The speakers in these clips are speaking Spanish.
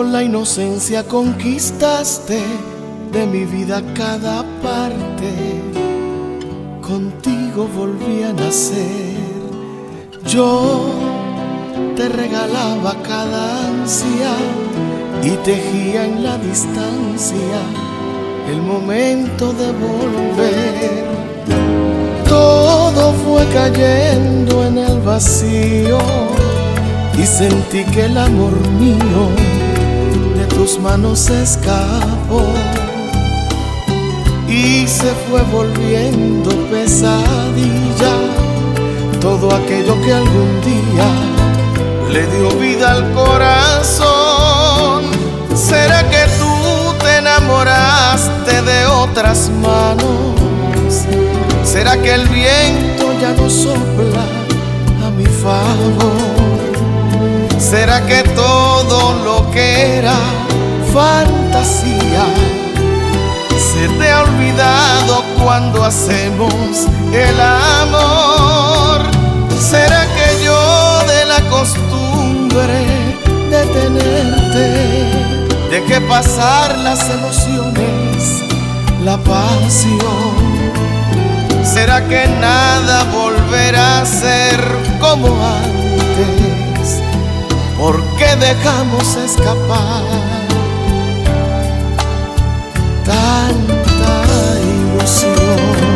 Con la inocencia conquistaste de mi vida cada parte. Contigo volví a nacer. Yo te regalaba cada ansia y tejía en la distancia el momento de volver. Todo fue cayendo en el vacío y sentí que el amor mío de tus manos se escapó y se fue volviendo pesadilla todo aquello que algún día le dio vida al corazón. ¿Será que tú te enamoraste de otras manos? ¿Será que el viento ya no sopla a mi favor? ¿Será que todo lo que era fantasía se te ha olvidado cuando hacemos el amor? ¿Será que yo de la costumbre de tenerte dejé pasar las emociones, la pasión? ¿Será que nada volverá a ser como antes? ¿Por qué dejamos escapar tanta ilusión?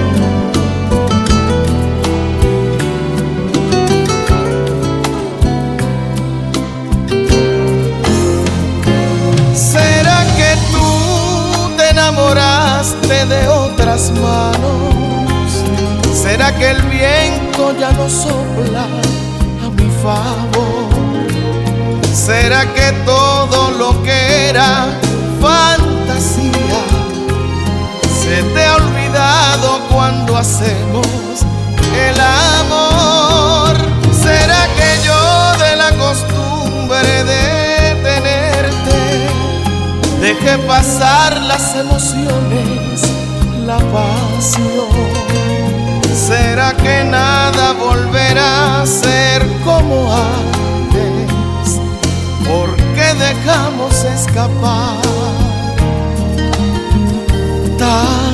¿Será que tú te enamoraste de otras manos? ¿Será que el viento ya no sopla a mi favor? ¿Será que todo lo que era fantasía se te ha olvidado cuando hacemos el amor? ¿Será que yo de la costumbre de tenerte dejé pasar las emociones, la pasión? ¿Será que nada volverá a ser como antes? ¿Por qué dejamos escapar